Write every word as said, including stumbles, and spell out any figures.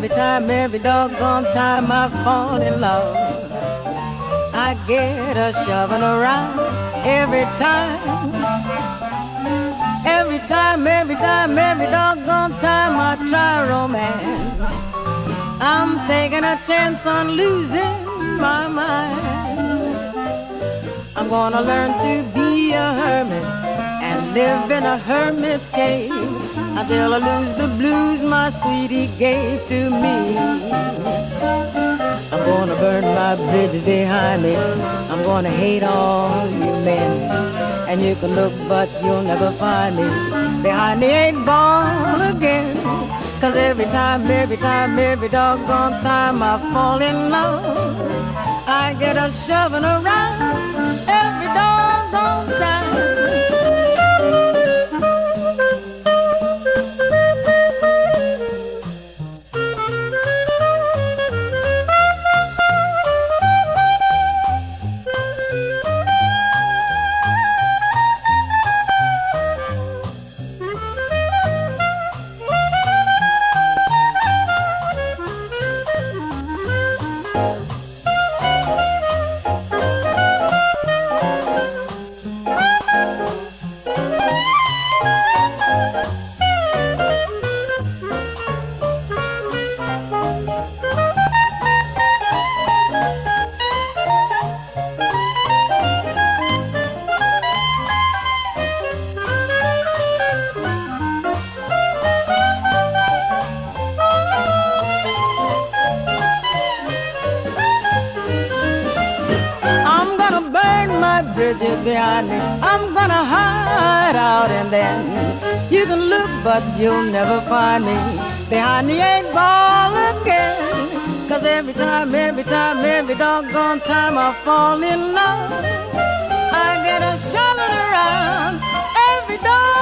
every time, every doggone time I fall in love, I get a shoving around every time. Every time, every time, every doggone time I try romance, I'm taking a chance on losing my mind. I'm gonna learn to be a hermit and live in a hermit's cave until I lose the blues my sweetie gave to me. I'm gonna burn my bridges behind me. I'm gonna hate all you men, and you can look but you'll never find me behind the eight ball again. Cause every time, every time, every doggone time I fall in love, I get a shoving around every doggone time. Bridges behind me, I'm gonna hide out, and then you can look but you'll never find me behind the eight ball again. Cause every time, every time, every doggone time I fall in love, I get a shoving around every door.